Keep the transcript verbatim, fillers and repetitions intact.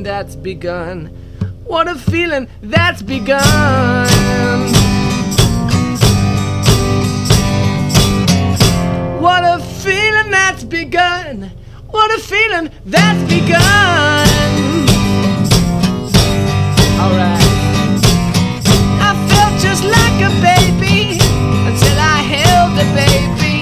that's begun. What a feeling that's begun. What a feeling that's begun. What a feeling that's begun.